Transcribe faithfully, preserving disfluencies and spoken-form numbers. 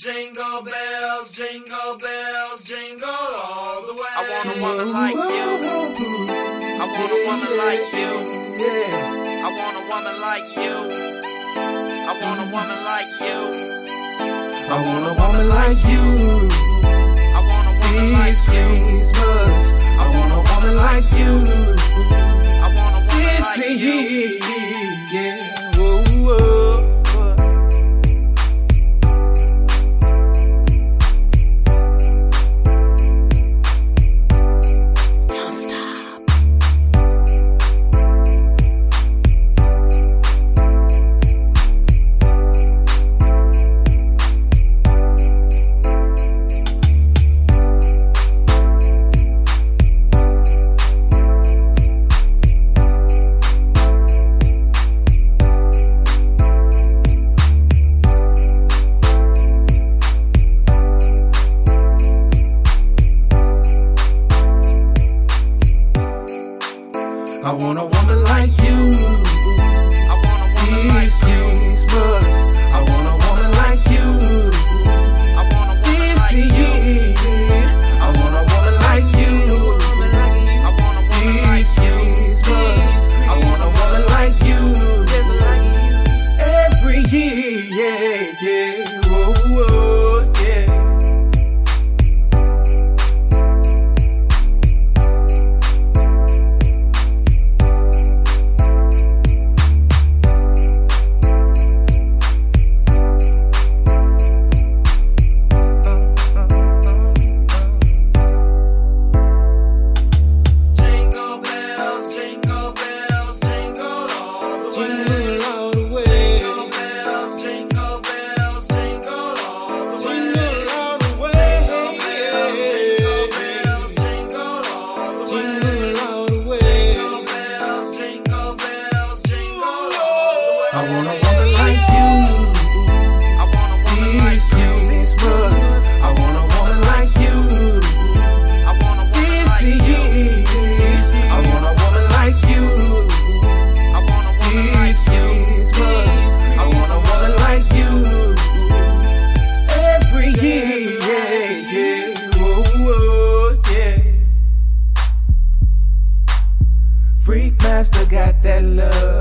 Jingle bells, jingle bells, jingle all the way. I want a woman like you. I want a woman like you. Yeah. I want a woman like you. I want a woman like you. I want a woman like you. I want a woman like This you. Christmas, I want a woman like you. I want a woman This like you. year, yeah. Whoa, whoa. I want a woman like you. I want a woman like This you. Christmas, I want a woman like you. I want a woman This like you. year, I want a woman like you. I want a woman like This you. Christmas, I want a woman like you. Every year, yeah, yeah, whoa, whoa, yeah. Jingle bells, jingle bells, jingle all the way. Jingle all the way. Jingle bells, jingle bells, jingle all the way. Jingle all the way. Jingle bells, jingle all the way. Jingle all the way. Jingle bells, jingle bells, jingle all the way. I want a woman like you. I want a woman like This you. Christmas, I want a woman like you. I want a woman This like you. year, I want a woman like you. I want a woman like This you. Christmas, I want a woman like you. Every year, yeah, yeah, whoa, whoa, yeah. Freak Master got that love.